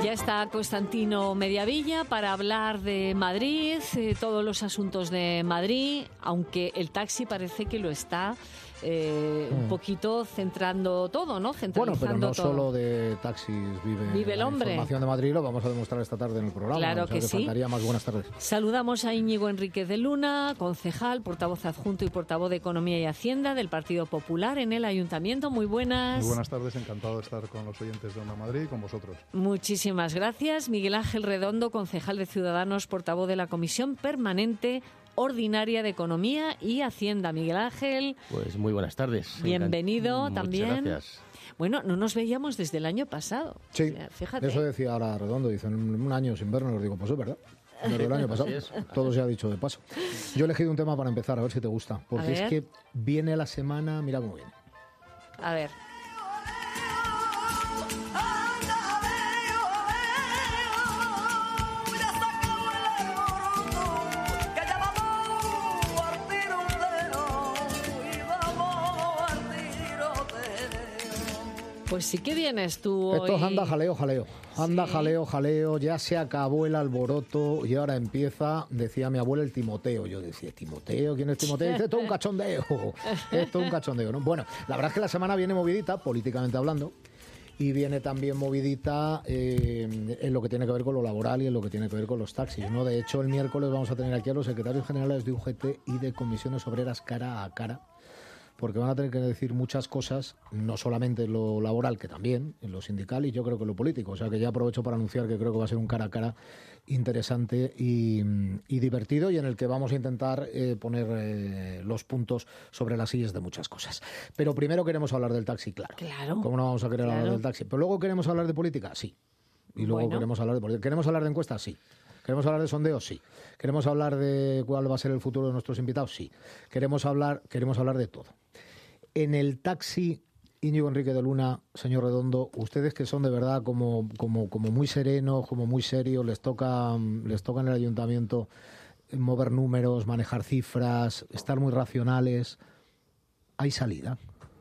Ya está Constantino Mediavilla para hablar de Madrid, todos los asuntos de Madrid, aunque el taxi parece que lo está un poquito centrando todo, ¿no? Bueno, pero no todo. Solo de taxis vive el la hombre. Información de Madrid, lo vamos a demostrar esta tarde en el programa. Claro que sí. Faltaría más. Buenas tardes. Saludamos a Íñigo Enríquez de Luna, concejal, portavoz adjunto y portavoz de Economía y Hacienda del Partido Popular en el Ayuntamiento. Muy buenas. Muy buenas tardes, encantado de estar con los oyentes de Onda Madrid y con vosotros. Muchísimas gracias. Miguel Ángel Redondo, concejal de Ciudadanos, portavoz de la Comisión Permanente Ordinaria de Economía y Hacienda. Miguel Ángel. Pues muy buenas tardes. Bienvenido también. Muchas gracias. Bueno, no nos veíamos desde el año pasado. Sí, o sea, fíjate. Eso decía ahora Redondo, dice, en un año sin vernos, os digo, pues es verdad. Desde el año pasado, todo se ha dicho de paso. Yo he elegido un tema para empezar, a ver si te gusta, porque es que viene la semana, mira cómo viene. A ver. Pues sí que vienes tú hoy. Esto es anda jaleo. Anda, sí. jaleo, ya se acabó el alboroto y ahora empieza, decía mi abuela, el Timoteo. Yo decía, ¿Timoteo? ¿Quién es Timoteo? Dice, esto es un cachondeo. Esto es un cachondeo, ¿no? Bueno, la verdad es que la semana viene movidita, políticamente hablando, y viene también movidita en lo que tiene que ver con lo laboral y en lo que tiene que ver con los taxis, ¿no? De hecho, el miércoles vamos a tener aquí a los secretarios generales de UGT y de comisiones obreras cara a cara, porque van a tener que decir muchas cosas, no solamente en lo laboral, que también, en lo sindical y yo creo que en lo político. O sea que ya aprovecho para anunciar que creo que va a ser un cara a cara interesante y divertido, y en el que vamos a intentar poner los puntos sobre las sillas de muchas cosas. Pero primero queremos hablar del taxi, claro. ¿Cómo no vamos a querer hablar del taxi? Pero luego queremos hablar de política, sí. Y luego queremos hablar de política. ¿Queremos hablar de encuestas? Sí. ¿Queremos hablar de sondeos? Sí. ¿Queremos hablar de cuál va a ser el futuro de nuestros invitados? Sí. Queremos hablar de todo. En el taxi, Íñigo Enríquez de Luna, señor Redondo, ustedes que son de verdad como muy serenos, como muy serios, les toca en el ayuntamiento mover números, manejar cifras, estar muy racionales. ¿Hay salida?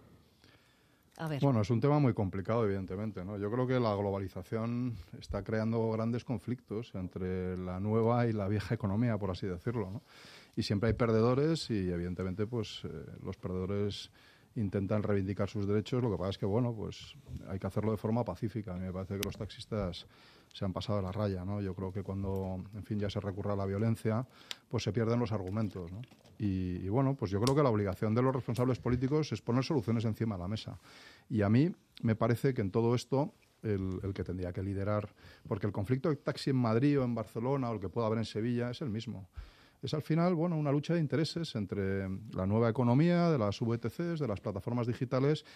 A ver. Bueno, es un tema muy complicado, evidentemente, ¿no? Yo creo que la globalización está creando grandes conflictos entre la nueva y la vieja economía, por así decirlo, ¿no? Y siempre hay perdedores y, evidentemente, pues los perdedores intentan reivindicar sus derechos. Lo que pasa es que, bueno, pues hay que hacerlo de forma pacífica. A mí me parece que los taxistas se han pasado de la raya, ¿no? Yo creo que cuando, en fin, ya se recurre a la violencia, pues se pierden los argumentos, ¿no? Y bueno, pues yo creo que la obligación de los responsables políticos es poner soluciones encima de la mesa. Y a mí me parece que en todo esto el que tendría que liderar, porque el conflicto de taxi en Madrid o en Barcelona o el que pueda haber en Sevilla es el mismo. Es al final, bueno, una lucha de intereses entre la nueva economía, de las VTCs, de las plataformas digitales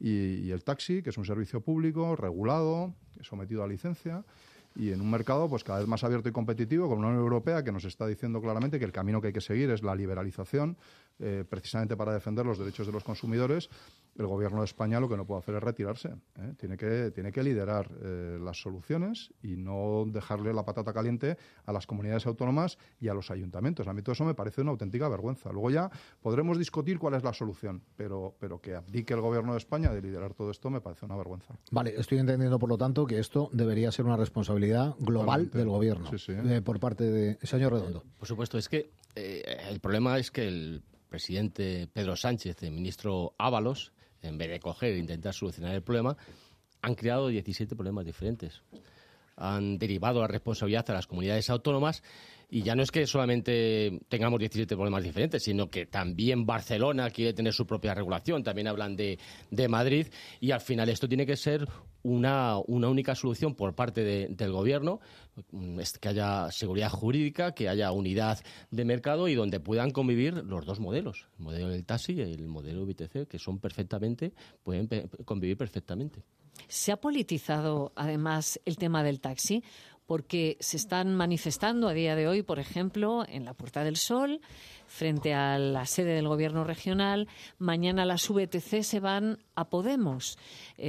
y el taxi, que es un servicio público, regulado, sometido a licencia, y en un mercado pues cada vez más abierto y competitivo, con una Unión Europea que nos está diciendo claramente que el camino que hay que seguir es la liberalización, precisamente para defender los derechos de los consumidores. El Gobierno de España lo que no puede hacer es retirarse, ¿eh? Tiene que liderar las soluciones y no dejarle la patata caliente a las comunidades autónomas y a los ayuntamientos. A mí todo eso me parece una auténtica vergüenza. Luego ya podremos discutir cuál es la solución, pero que abdique el Gobierno de España de liderar todo esto me parece una vergüenza. Vale, estoy entendiendo, por lo tanto, que esto debería ser una responsabilidad global del Gobierno, sí. Por parte de señor Redondo. Por supuesto, es que el problema es que el presidente Pedro Sánchez, el ministro Ábalos, en vez de coger e intentar solucionar el problema, han creado 17 problemas diferentes. Han derivado la responsabilidad a las comunidades autónomas y ya no es que solamente tengamos 17 problemas diferentes, sino que también Barcelona quiere tener su propia regulación, también hablan de Madrid, y al final esto tiene que ser una única solución por parte del Gobierno, que haya seguridad jurídica, que haya unidad de mercado y donde puedan convivir los dos modelos, el modelo del taxi y el modelo VTC, que pueden convivir perfectamente. ¿Se ha politizado, además, el tema del taxi? Porque se están manifestando a día de hoy, por ejemplo, en la Puerta del Sol, frente a la sede del Gobierno regional. Mañana las VTC se van a Podemos,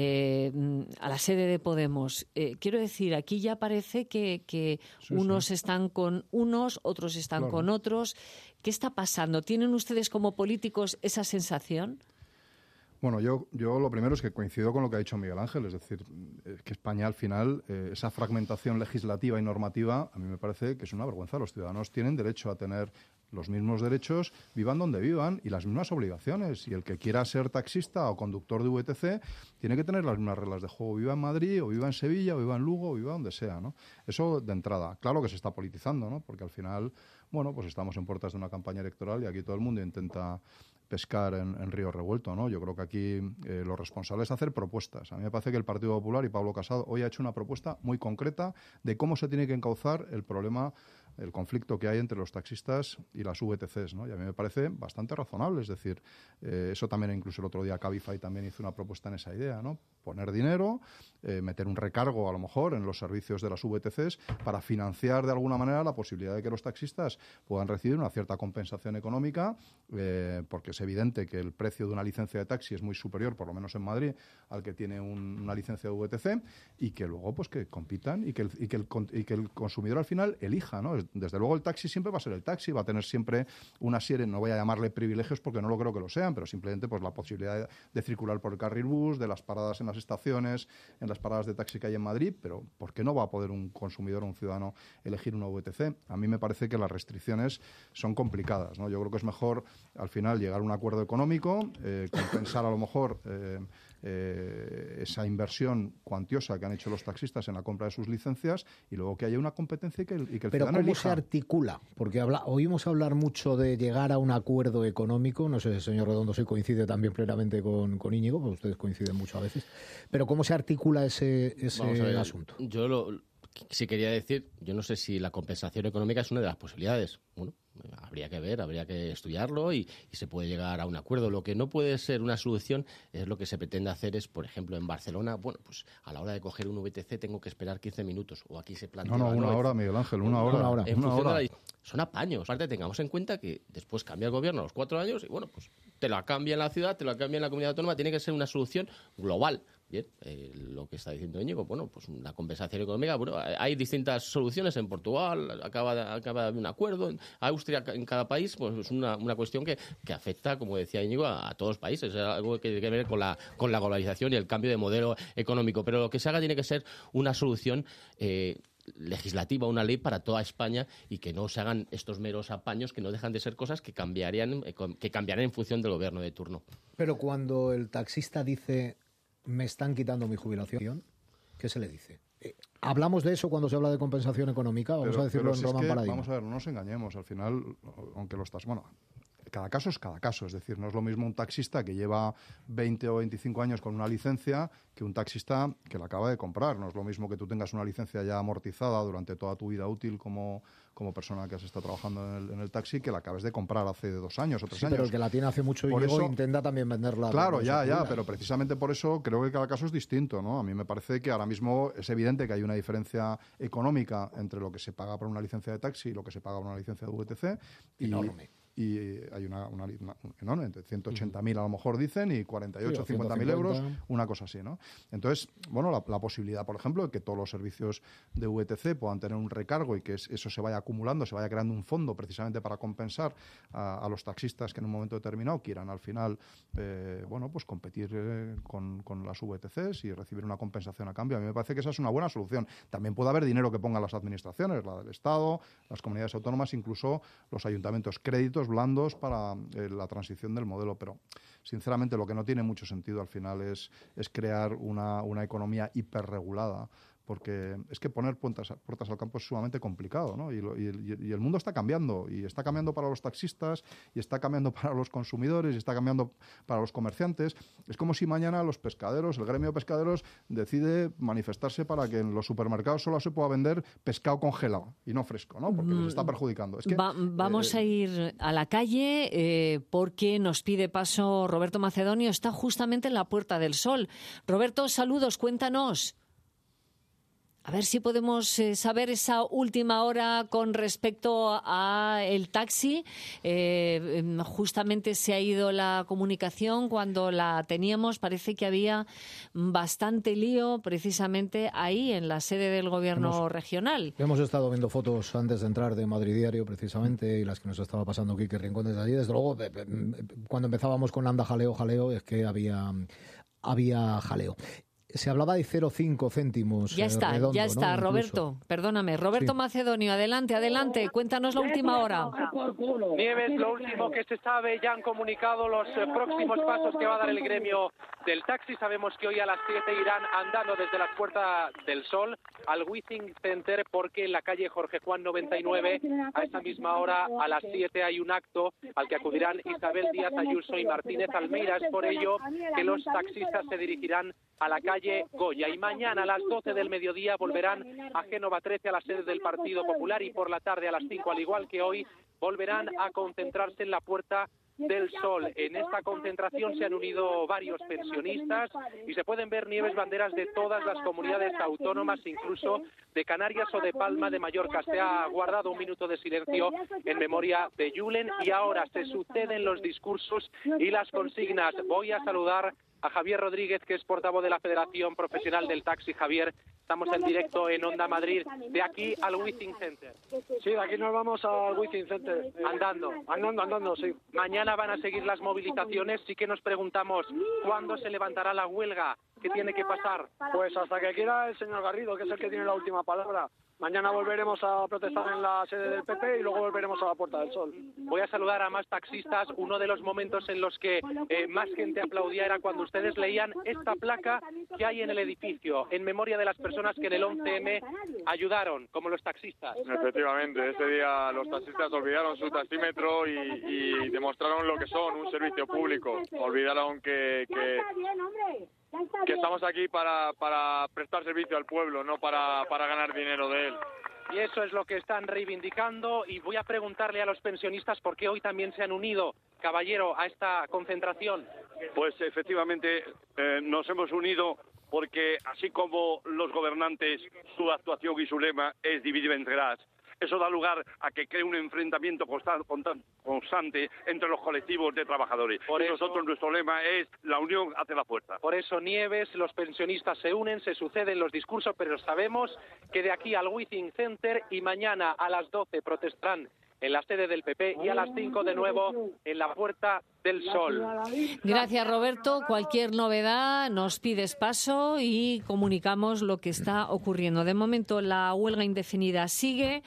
a la sede de Podemos. Quiero decir, aquí ya parece que unos están con unos, otros están con otros. ¿Qué está pasando? ¿Tienen ustedes como políticos esa sensación? Bueno, yo lo primero es que coincido con lo que ha dicho Miguel Ángel, es decir, que España al final, esa fragmentación legislativa y normativa, a mí me parece que es una vergüenza. Los ciudadanos tienen derecho a tener los mismos derechos, vivan donde vivan, y las mismas obligaciones. Y el que quiera ser taxista o conductor de VTC tiene que tener las mismas reglas de juego, viva en Madrid, o viva en Sevilla, o viva en Lugo, o viva donde sea, ¿no? Eso de entrada. Claro que se está politizando, ¿no? Porque al final, bueno, pues estamos en puertas de una campaña electoral y aquí todo el mundo intenta pescar en río revuelto, ¿no? Yo creo que aquí lo responsable es hacer propuestas. A mí me parece que el Partido Popular y Pablo Casado hoy ha hecho una propuesta muy concreta de cómo se tiene que encauzar el problema, el conflicto que hay entre los taxistas y las VTCs, ¿no? Y a mí me parece bastante razonable, es decir, eso también incluso el otro día Cabify también hizo una propuesta en esa idea, ¿no? Poner dinero, meter un recargo a lo mejor en los servicios de las VTCs para financiar de alguna manera la posibilidad de que los taxistas puedan recibir una cierta compensación económica, porque es evidente que el precio de una licencia de taxi es muy superior, por lo menos en Madrid, al que tiene una licencia de VTC, y que luego pues que compitan y que el consumidor al final elija, ¿no? Desde luego el taxi siempre va a ser el taxi, va a tener siempre una serie, no voy a llamarle privilegios porque no lo creo que lo sean, pero simplemente pues la posibilidad de circular por el carril bus, de las paradas en las estaciones, en las paradas de taxi que hay en Madrid, pero ¿por qué no va a poder un consumidor o un ciudadano elegir una VTC? A mí me parece que las restricciones son complicadas, ¿no? Yo creo que es mejor al final llegar a un acuerdo económico, compensar a lo mejor esa inversión cuantiosa que han hecho los taxistas en la compra de sus licencias, y luego que haya una competencia y que el Pero ciudadano ¿cómo elija. se articula? Porque oímos hablar mucho de llegar a un acuerdo económico. No sé, señor Redondo, si coincide también plenamente con Íñigo, porque ustedes coinciden mucho a veces. Pero ¿cómo se articula ese Vamos a ver, asunto? Yo sí quería decir, yo no sé si la compensación económica es una de las posibilidades. Bueno, habría que ver, habría que estudiarlo y se puede llegar a un acuerdo. Lo que no puede ser una solución es lo que se pretende hacer es, por ejemplo, en Barcelona, bueno, pues a la hora de coger un VTC tengo que esperar 15 minutos, o aquí se plantea... Una hora, Miguel Ángel, una hora. En función de son apaños. Aparte, tengamos en cuenta que después cambia el gobierno a los 4 años y, bueno, pues te la cambia en la ciudad, te la cambia en la comunidad autónoma, tiene que ser una solución global. Bien, lo que está diciendo Íñigo, bueno, pues una compensación económica, bueno, hay distintas soluciones en Portugal, acaba de haber un acuerdo, en Austria, en cada país, pues es una cuestión que afecta, como decía Íñigo, a todos los países, es algo que tiene que ver con la globalización y el cambio de modelo económico, pero lo que se haga tiene que ser una solución legislativa, una ley para toda España, y que no se hagan estos meros apaños que no dejan de ser cosas que cambiarían en función del gobierno de turno. Pero cuando el taxista dice me están quitando mi jubilación, ¿qué se le dice? ¿Hablamos de eso cuando se habla de compensación económica? Vamos a decirlo en Román Paradigma. Vamos a ver, no nos engañemos. Al final, aunque cada caso es cada caso. Es decir, no es lo mismo un taxista que lleva 20 o 25 años con una licencia que un taxista que la acaba de comprar. No es lo mismo que tú tengas una licencia ya amortizada durante toda tu vida útil como persona que has estado trabajando en el taxi, que la acabas de comprar hace 2 años o 3 años. Pero el que la tiene hace mucho y luego intenta también venderla. Claro, pero precisamente por eso creo que cada caso es distinto, ¿no? A mí me parece que ahora mismo es evidente que hay una diferencia económica entre lo que se paga por una licencia de taxi y lo que se paga por una licencia de VTC. Enorme. Y hay una enorme, entre 180.000 a lo mejor dicen y 48 o 50.000 euros, una cosa así, ¿no? Entonces, bueno, la posibilidad, por ejemplo, de que todos los servicios de VTC puedan tener un recargo y que eso se vaya acumulando, se vaya creando un fondo precisamente para compensar a los taxistas que en un momento determinado quieran al final, bueno, pues competir con las VTCs y recibir una compensación a cambio. A mí me parece que esa es una buena solución. También puede haber dinero que pongan las administraciones, la del Estado, las comunidades autónomas, incluso los ayuntamientos, créditos blandos para la transición del modelo, pero sinceramente lo que no tiene mucho sentido al final es crear una economía hiperregulada, porque es que poner puertas al campo es sumamente complicado, ¿no? Y el mundo está cambiando, y está cambiando para los taxistas, y está cambiando para los consumidores, y está cambiando para los comerciantes. Es como si mañana los pescaderos, el gremio de pescaderos, decide manifestarse para que en los supermercados solo se pueda vender pescado congelado y no fresco, ¿no? Porque les está perjudicando. Es que, vamos a ir a la calle porque nos pide paso Roberto Macedonio, está justamente en la Puerta del Sol. Roberto, saludos, cuéntanos. A ver si podemos saber esa última hora con respecto a el taxi. Justamente se ha ido la comunicación cuando la teníamos. Parece que había bastante lío precisamente ahí en la sede del gobierno regional. Hemos estado viendo fotos antes de entrar de Madrid Diario precisamente y las que nos estaba pasando Quique Rincón desde allí. Desde luego, cuando empezábamos con Anda jaleo, es que había jaleo. Se hablaba de 0,5 céntimos. Ya está, redondo, ya está, ¿no? Roberto. Perdóname. Roberto Sí. Macedonio, adelante. Cuéntanos la última hora. Nieves, lo último que se sabe, ya han comunicado los próximos pasos que va a dar el gremio del taxi. Sabemos que hoy a las 7 irán andando desde la Puerta del Sol al Withing Center, porque en la calle Jorge Juan 99, a esta misma hora, a las 7, hay un acto al que acudirán Isabel Díaz Ayuso y Martínez Almeida. Es por ello que los taxistas se dirigirán a la calle Goya, y mañana a las 12 del mediodía volverán a Génova 13, a la sede del Partido Popular, y por la tarde a las 5, al igual que hoy, volverán a concentrarse en la Puerta del Sol. En esta concentración se han unido varios pensionistas y se pueden ver, Nieves, banderas de todas las comunidades autónomas, incluso de Canarias o de Palma de Mallorca. Se ha guardado un minuto de silencio en memoria de Julen, y ahora se suceden los discursos y las consignas. Voy a saludar a Javier Rodríguez, que es portavoz de la Federación Profesional del Taxi. Javier, estamos en directo en Onda Madrid, de aquí al Withing Center. Sí, de aquí nos vamos al Withing Center. Andando, sí. Mañana van a seguir las movilizaciones. Sí que nos preguntamos cuándo se levantará la huelga. ¿Qué tiene que pasar? Pues hasta que quiera el señor Garrido, que es el que tiene la última palabra. Mañana volveremos a protestar en la sede del PP y luego volveremos a la Puerta del Sol. Voy a saludar a más taxistas. Uno de los momentos en los que más gente aplaudía era cuando ustedes leían esta placa que hay en el edificio, en memoria de las personas que en el 11M ayudaron, como los taxistas. Efectivamente, ese día los taxistas olvidaron su taxímetro y demostraron lo que son, un servicio público. Olvidaron que estamos aquí para prestar servicio al pueblo, no para ganar dinero de él. Y eso es lo que están reivindicando, y voy a preguntarle a los pensionistas por qué hoy también se han unido, caballero, a esta concentración. Pues efectivamente nos hemos unido porque, así como los gobernantes, su actuación y su lema es dividir entre las, eso da lugar a que cree un enfrentamiento constante entre los colectivos de trabajadores. Por eso, nosotros, nuestro lema es la unión hace la fuerza. Por eso, Nieves, los pensionistas se unen, se suceden los discursos, pero sabemos que de aquí al Withing Center, y mañana a las 12 protestarán en la sede del PP, y a las 5 de nuevo en la Puerta del Sol. Gracias, Roberto. Cualquier novedad nos pides paso y comunicamos lo que está ocurriendo. De momento la huelga indefinida sigue.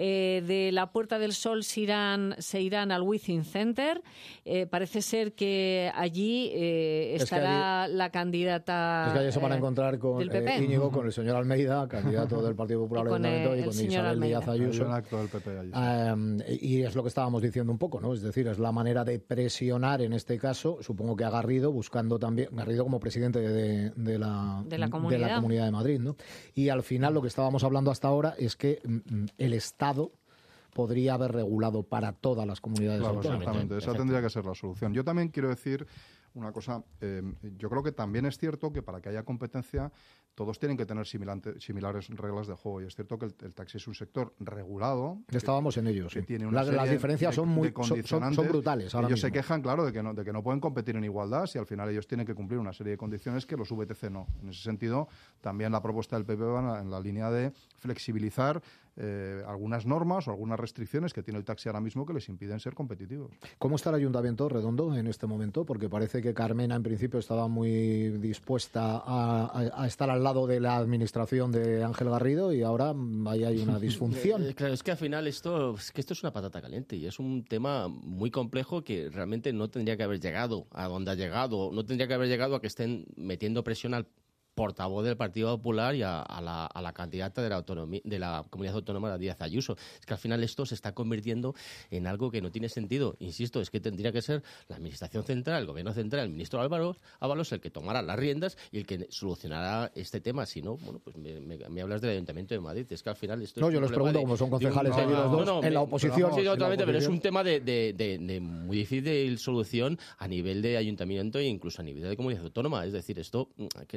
De la Puerta del Sol se irán al Withing Center. Parece ser que allí estará la candidata. Es que allí se van a encontrar con Íñigo, con el señor Almeida, candidato del Partido Popular, y con Isabel Díaz Ayuso. Hay un acto del PP allí. Y es lo que estábamos diciendo un poco, ¿no? Es decir, es la manera de presionar, en este caso, supongo que a Garrido, buscando también, Garrido como presidente de la Comunidad de Madrid, ¿no? Y al final lo que estábamos hablando hasta ahora es que el Estado podría haber regulado para todas las comunidades autónomas. Exactamente, esa tendría que ser la solución. Yo también quiero decir una cosa, yo creo que también es cierto que para que haya competencia todos tienen que tener similares reglas de juego, y es cierto que el taxi es un sector regulado. Estábamos en ello, sí. Tiene una las diferencias son brutales ahora ellos mismo. se quejan, claro, de que no pueden competir en igualdad, si al final ellos tienen que cumplir una serie de condiciones que los VTC no. En ese sentido, también la propuesta del PP va en la línea de flexibilizar algunas normas o algunas restricciones que tiene el taxi ahora mismo que les impiden ser competitivos. ¿Cómo está el Ayuntamiento Redondo en este momento? Porque parece que Carmena en principio estaba muy dispuesta a estar al lado de la administración de Ángel Garrido, y ahora ahí hay una disfunción. Claro, es que al final esto es una patata caliente y es un tema muy complejo que realmente no tendría que haber llegado a donde ha llegado, no tendría que haber llegado a que estén metiendo presión al portavoz del Partido Popular y a la candidata de la Comunidad Autónoma, Díaz Ayuso. Es que al final esto se está convirtiendo en algo que no tiene sentido. Insisto, es que tendría que ser la Administración Central, el Gobierno Central, el ministro Ábalos el que tomara las riendas y el que solucionara este tema. Si no, bueno, pues me hablas del Ayuntamiento de Madrid. Es que al final esto yo les pregunto, como son concejales allí los dos, en la oposición. Sí, totalmente, pero es un tema de muy difícil solución a nivel de Ayuntamiento e incluso a nivel de Comunidad Autónoma. Es decir, esto... Pero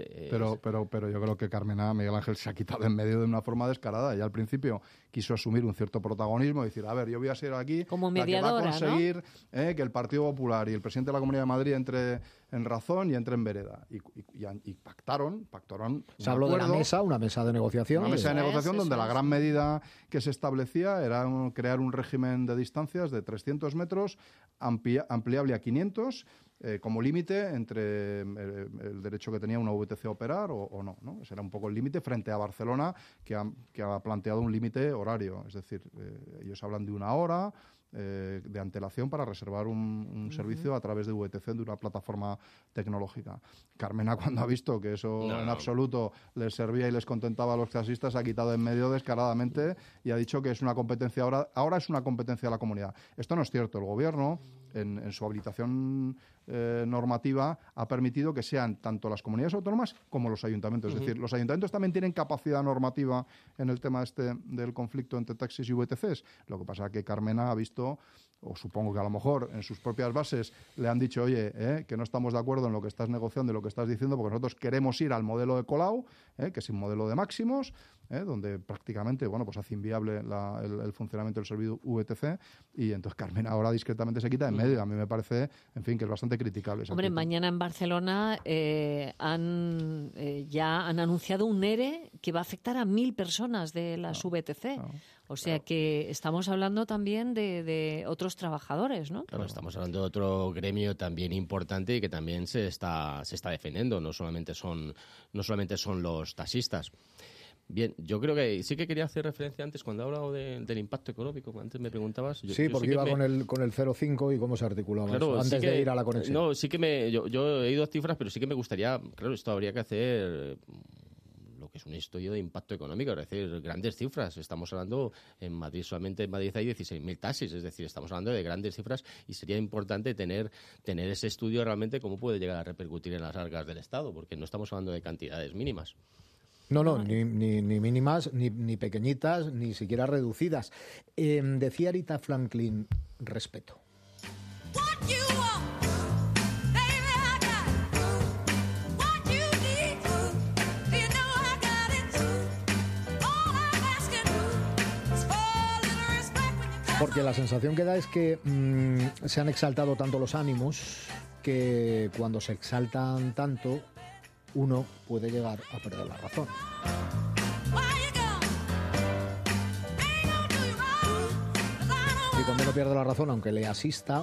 pero yo creo que Carmena, Miguel Ángel, se ha quitado en medio de una forma descarada. Y al principio quiso asumir un cierto protagonismo y decir, a ver, yo voy a ser aquí como la que va a mediadora, conseguir, ¿no? Que el Partido Popular y el presidente de la Comunidad de Madrid entre en razón y entre en vereda. Y pactaron se habló de la mesa, una mesa de negociación. Una mesa de negociación donde la gran medida que se establecía era crear un régimen de distancias de 300 metros ampliable a 500 como límite entre el derecho que tenía una VTC a operar o no, ¿no? Ese era un poco el límite frente a Barcelona, que ha planteado un límite horario. Es decir, ellos hablan de 1 hora de antelación para reservar un servicio a través de VTC, de una plataforma tecnológica. Carmena, cuando ha visto que eso en absoluto les servía y les contentaba a los taxistas, se ha quitado en medio descaradamente y ha dicho que es una competencia ahora es una competencia de la comunidad. Esto no es cierto. El Gobierno, en su habilitación normativa, ha permitido que sean tanto las comunidades autónomas como los ayuntamientos. Es decir, los ayuntamientos también tienen capacidad normativa en el tema del conflicto entre taxis y VTCs. Lo que pasa es que Carmena ha visto, o supongo que a lo mejor en sus propias bases le han dicho, oye, que no estamos de acuerdo en lo que estás negociando y lo que estás diciendo, porque nosotros queremos ir al modelo de Colau, que es un modelo de máximos, donde prácticamente, pues hace inviable el funcionamiento del servicio VTC, y entonces Carmena ahora discretamente se quita en medio. A mí me parece, en fin, que es bastante criticable. Hombre, mañana en Barcelona ya han anunciado un ERE que va a afectar a 1.000 personas de las VTC. O sea que estamos hablando también de otros trabajadores, ¿no? Claro, estamos hablando de otro gremio también importante y que también se está defendiendo. No solamente son los taxistas. Bien, yo creo que sí que quería hacer referencia antes, cuando he hablado del impacto económico, antes me preguntabas. Sí, porque iba con el 0,5 y cómo se articulaba claro, eso, antes de ir a la conexión. No, sí que yo he ido a cifras, pero sí que me gustaría, claro, esto habría que hacer lo que es un estudio de impacto económico, es decir, grandes cifras. Estamos hablando, solamente en Madrid hay 16.000 taxis, es decir, estamos hablando de grandes cifras y sería importante tener ese estudio realmente cómo puede llegar a repercutir en las arcas del Estado, porque no estamos hablando de cantidades mínimas. No, ni mínimas, ni pequeñitas, ni siquiera reducidas. Decía Aretha Franklin, respeto. Porque la sensación que da es que se han exaltado tanto los ánimos que cuando se exaltan tanto, uno puede llegar a perder la razón. Y cuando uno pierde la razón, aunque le asista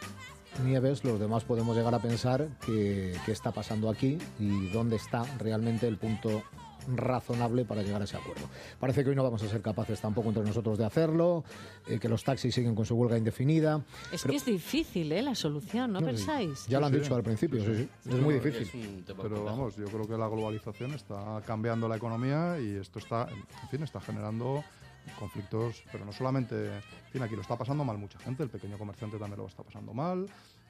Nieves, los demás podemos llegar a pensar qué está pasando aquí y dónde está realmente el punto razonable para llegar a ese acuerdo. Parece que hoy no vamos a ser capaces tampoco entre nosotros de hacerlo, que los taxis siguen con su huelga indefinida. Que es difícil, la solución, ¿no pensáis? Sí. Ya lo han dicho al principio, sí. Es muy difícil. Pero vamos, yo creo que la globalización está cambiando la economía y esto está generando conflictos, pero no solamente, aquí lo está pasando mal mucha gente, el pequeño comerciante también lo está pasando mal.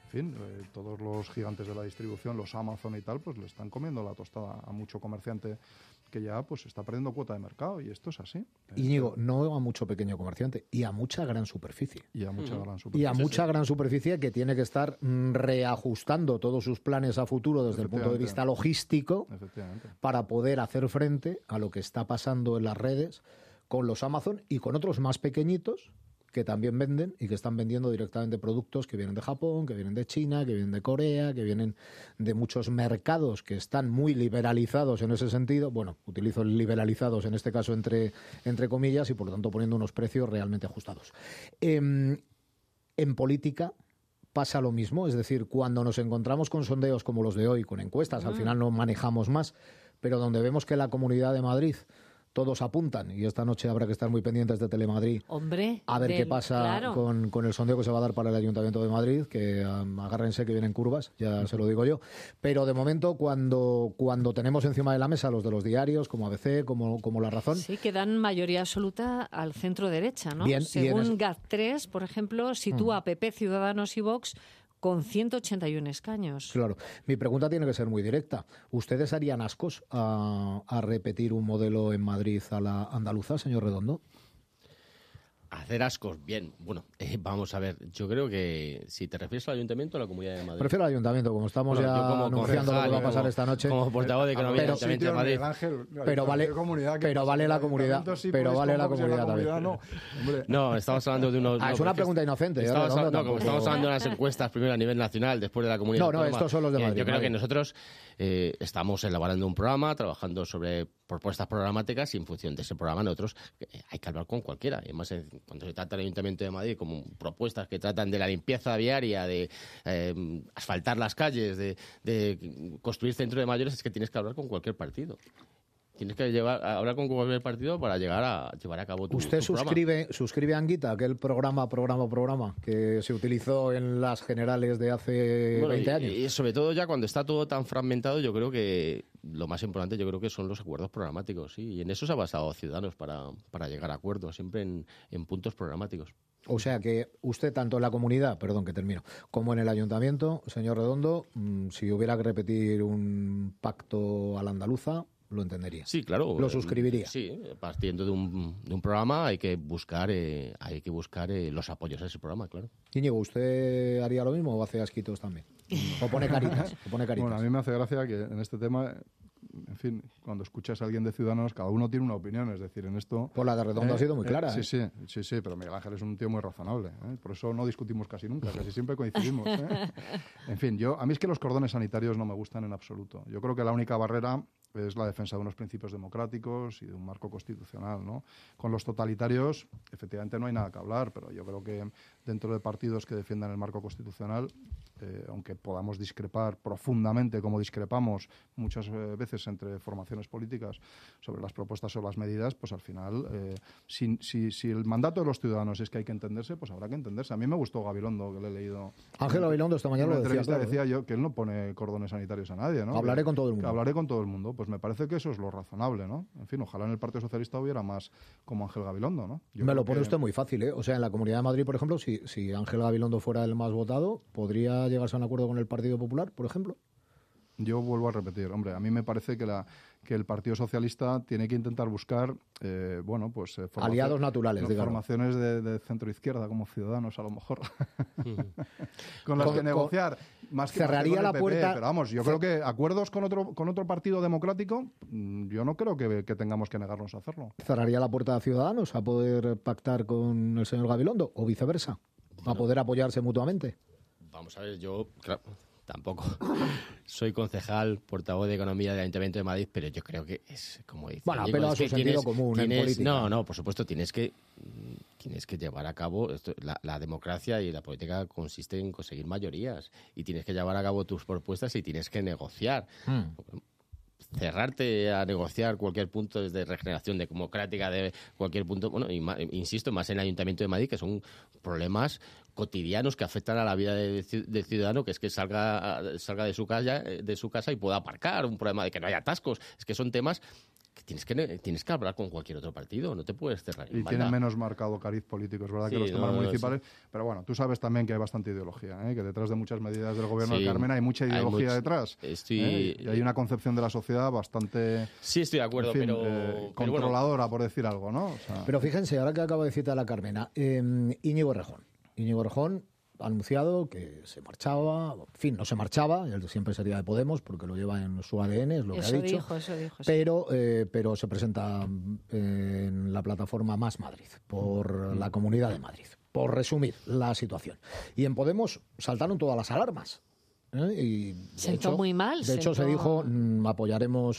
Todos los gigantes de la distribución, los Amazon y tal, pues le están comiendo la tostada a mucho comerciante que ya pues está perdiendo cuota de mercado, y esto es así. Íñigo, no a mucho pequeño comerciante, y a mucha gran superficie. Y a mucha gran superficie que tiene que estar reajustando todos sus planes a futuro desde el punto de vista logístico para poder hacer frente a lo que está pasando en las redes con los Amazon y con otros más pequeñitos que también venden y que están vendiendo directamente productos que vienen de Japón, que vienen de China, que vienen de Corea, que vienen de muchos mercados que están muy liberalizados en ese sentido. Bueno, utilizo el liberalizados en este caso entre comillas y por lo tanto poniendo unos precios realmente ajustados. En política pasa lo mismo, es decir, cuando nos encontramos con sondeos como los de hoy, con encuestas, al final no manejamos más, pero donde vemos que la Comunidad de Madrid todos apuntan, y esta noche habrá que estar muy pendientes de Telemadrid. Hombre, a ver qué pasa con el sondeo que se va a dar para el Ayuntamiento de Madrid, que agárrense que vienen curvas, ya se lo digo yo. Pero de momento, cuando tenemos encima de la mesa los de los diarios, como ABC, como La Razón... Sí, que dan mayoría absoluta al centro derecha, ¿no? Bien, según GAT3, por ejemplo, sitúa a PP, Ciudadanos y Vox con 181 escaños. Claro. Mi pregunta tiene que ser muy directa. ¿Ustedes harían ascos a repetir un modelo en Madrid a la andaluza, señor Redondo? Hacer ascos, bien. Bueno, vamos a ver. Yo creo que si te refieres al Ayuntamiento o a la Comunidad de Madrid. Prefiero al Ayuntamiento, como estamos Bueno, yo ya como anunciando lo que va a pasar esta noche. Como portavoz de Economía del Ayuntamiento de Madrid. Pero vale la comunidad. Pero vale la comunidad también. No, estamos hablando de unos... Es una pregunta inocente. Estamos hablando de unas encuestas primero a nivel nacional, después de la Comunidad Autónoma. No, estos son los de Madrid. Yo creo que nosotros estamos elaborando un programa, trabajando sobre propuestas programáticas y en función de ese programa nosotros hay que hablar con cualquiera. Y además, cuando se trata del Ayuntamiento de Madrid, como propuestas que tratan de la limpieza viaria, de asfaltar las calles, de construir centros de mayores, es que tienes que hablar con cualquier partido. Tienes que hablar con cualquier partido para llevar a cabo tu ¿Usted tu suscribe a Anguita, aquel programa que se utilizó en las generales de hace 20 años? Y sobre todo ya cuando está todo tan fragmentado, yo creo que lo más importante son los acuerdos programáticos, ¿sí? Y en eso se ha basado Ciudadanos para llegar a acuerdos, siempre en puntos programáticos. O sea que usted, tanto en la comunidad, como en el ayuntamiento, señor Redondo, si hubiera que repetir un pacto a la andaluza, lo entendería. Sí, claro. Lo suscribiría. Sí, partiendo de un programa hay que buscar los apoyos a ese programa, claro. Íñigo, ¿usted haría lo mismo o hace asquitos también? ¿O pone caritas? Bueno, a mí me hace gracia que en este tema, en fin, cuando escuchas a alguien de Ciudadanos, cada uno tiene una opinión, es decir, en esto... Pues la de Redondo ha sido muy clara. Sí, pero Miguel Ángel es un tío muy razonable, ¿eh? Por eso no discutimos casi nunca, casi siempre coincidimos, ¿eh? En fin, a mí es que los cordones sanitarios no me gustan en absoluto. Yo creo que la única barrera es la defensa de unos principios democráticos y de un marco constitucional, ¿no? Con los totalitarios, efectivamente, no hay nada que hablar, pero yo creo que dentro de partidos que defiendan el marco constitucional, aunque podamos discrepar profundamente, como discrepamos muchas veces entre formaciones políticas sobre las propuestas o las medidas, pues al final, si el mandato de los ciudadanos es que hay que entenderse, pues habrá que entenderse. A mí me gustó Gabilondo, que le he leído. Ángel Gabilondo esta mañana lo decía. Decía yo que él no pone cordones sanitarios a nadie, ¿no? Hablaré con todo el mundo. Hablaré con todo el mundo. Pues me parece que eso es lo razonable, ¿no? En fin, ojalá en el Partido Socialista hubiera más como Ángel Gabilondo, ¿no? Me lo pone usted muy fácil, ¿eh? O sea, en la Comunidad de Madrid, por ejemplo, si Ángel Gabilondo fuera el más votado, ¿podría llegarse a un acuerdo con el Partido Popular, por ejemplo? Yo vuelvo a repetir, hombre, a mí me parece que el Partido Socialista tiene que intentar buscar, aliados naturales, digamos. Formaciones de centro-izquierda, como Ciudadanos, a lo mejor, con las que negociar. Más que cerraría la puerta. Pero vamos, yo creo que acuerdos con otro partido democrático, yo no creo que tengamos que negarnos a hacerlo. ¿Cerraría la puerta a Ciudadanos a poder pactar con el señor Gabilondo o viceversa? ¿A poder apoyarse mutuamente? Vamos a ver, yo... Claro, tampoco soy concejal, portavoz de Economía del Ayuntamiento de Madrid, pero yo creo que es como dice. Bueno, pero a su sentido común en política. No, por supuesto, tienes que llevar a cabo la democracia y la política consiste en conseguir mayorías y tienes que llevar a cabo tus propuestas y tienes que negociar. Cerrarte a negociar cualquier punto desde regeneración democrática de cualquier punto, bueno, insisto, más en el Ayuntamiento de Madrid, que son problemas cotidianos que afectan a la vida del ciudadano, que es que salga de su casa y pueda aparcar, un problema de que no haya atascos, es que son temas que tienes que hablar con cualquier otro partido, no te puedes cerrar. Y tienen menos marcado cariz político, es verdad, que los temas municipales, pero bueno, tú sabes también que hay bastante ideología, que detrás de muchas medidas del gobierno de Carmena hay mucha ideología detrás. Y hay una concepción de la sociedad bastante... Sí, estoy de acuerdo, pero controladora, por decir algo, ¿no? O sea... Pero fíjense, ahora que acabo de citar a la Carmena, Íñigo Errejón ha anunciado que se marchaba, en fin, no se marchaba, él siempre sería de Podemos porque lo lleva en su ADN, es lo que ha dicho. Eso dijo, sí. Pero se presenta en la plataforma Más Madrid, por la Comunidad de Madrid, por resumir la situación. Y en Podemos saltaron todas las alarmas. Y sentó muy mal. De hecho, se dijo, apoyaremos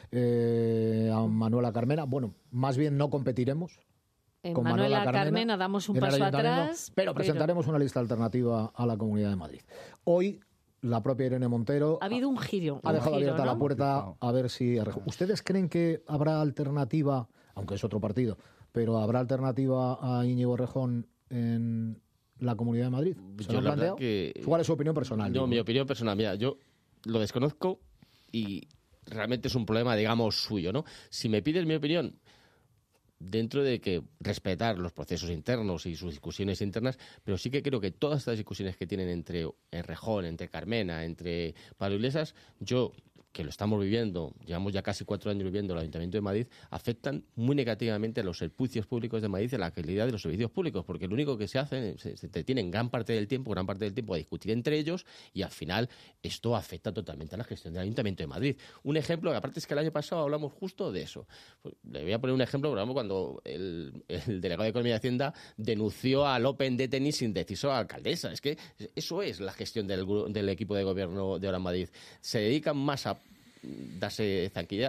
a Manuela Carmena. Bueno, más bien no competiremos. En Manuela Carmena damos un paso atrás. Pero presentaremos una lista alternativa a la Comunidad de Madrid. Hoy, la propia Irene Montero... Ha habido un giro. Ha dejado abierta ¿no? la puerta a ver si... ¿Ustedes creen que habrá alternativa, aunque es otro partido, pero habrá alternativa a Íñigo Errejón en la Comunidad de Madrid? ¿Se lo han planteado? ¿Cuál es su opinión personal? No, mi opinión personal. Mira, yo lo desconozco y realmente es un problema, digamos, suyo, ¿no? Si me pides mi opinión... dentro de que respetar los procesos internos y sus discusiones internas, pero sí que creo que todas estas discusiones que tienen entre Errejón, entre Carmena, entre Pablo Iglesias, yo que lo estamos viviendo, llevamos ya casi 4 años viviendo el Ayuntamiento de Madrid, afectan muy negativamente a los servicios públicos de Madrid y a la calidad de los servicios públicos, porque lo único que se hace, se detienen gran parte del tiempo a discutir entre ellos, y al final esto afecta totalmente a la gestión del Ayuntamiento de Madrid. Un ejemplo, que aparte es que el año pasado hablamos justo de eso. Le voy a poner un ejemplo, cuando el delegado de Economía y Hacienda denunció al Open de tenis sin deciso a la alcaldesa. Es que eso es la gestión del equipo de gobierno de ahora en Madrid. Se dedican más a darse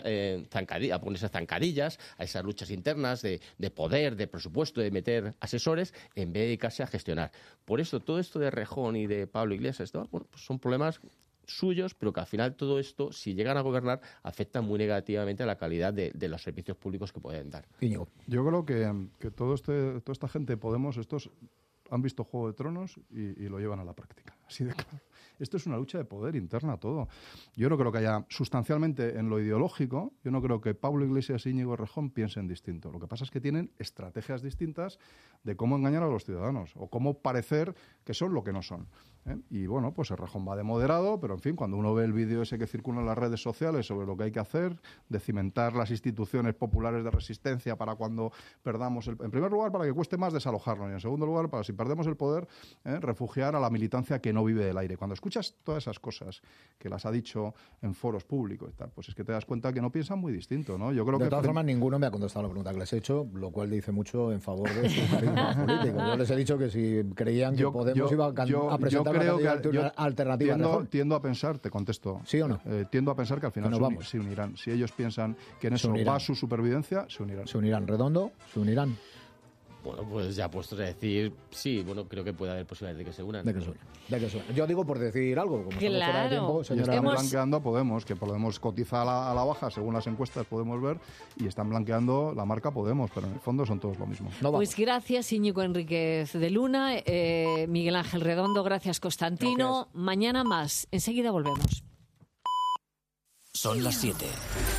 a ponerse zancadillas, a esas luchas internas de poder, de presupuesto, de meter asesores, en vez de dedicarse a gestionar. Por eso todo esto de Rejón y de Pablo Iglesias, pues son problemas suyos, pero que al final todo esto, si llegan a gobernar, afecta muy negativamente a la calidad de los servicios públicos que pueden dar. Yo creo que toda esta gente de Podemos, estos han visto Juego de Tronos y lo llevan a la práctica, así de claro. Esto es una lucha de poder interna todo. Yo no creo que haya sustancialmente en lo ideológico, yo no creo que Pablo Iglesias y Íñigo Errejón piensen distinto. Lo que pasa es que tienen estrategias distintas de cómo engañar a los ciudadanos o cómo parecer que son lo que no son. Y bueno, pues Errejón va de moderado, pero en fin, cuando uno ve el vídeo ese que circula en las redes sociales sobre lo que hay que hacer, de cimentar las instituciones populares de resistencia para cuando perdamos en primer lugar, para que cueste más desalojarlo, y en segundo lugar, para si perdemos el poder, refugiar a la militancia que no vive del aire. Cuando escuchas todas esas cosas que las ha dicho en foros públicos y tal, pues es que te das cuenta que no piensan muy distinto, ¿no? Yo creo de todas formas, ninguno me ha contestado la pregunta que les he hecho, lo cual dice mucho en favor de su carisma político. Yo les he dicho que si creían que Podemos iba a presentar una candidatura alternativa. Tiendo a pensar, te contesto. ¿Sí o no? Tiendo a pensar que al final se unirán. Si ellos piensan que en eso va su supervivencia, se unirán. ¿Se unirán? ¿Redondo? ¿Se unirán? Bueno, pues ya puestos a decir, sí, bueno, creo que puede haber posibilidades de que se unan. De que se unan. Yo digo por decir algo, como estamos fuera de tiempo, señora. Y están blanqueando a Podemos, que Podemos cotiza a la baja, según las encuestas podemos ver, y están blanqueando la marca Podemos, pero en el fondo son todos lo mismo. Pues gracias, Íñigo Enríquez de Luna, Miguel Ángel Redondo, gracias, Constantino. Gracias. Mañana más. Enseguida volvemos. Son las 7.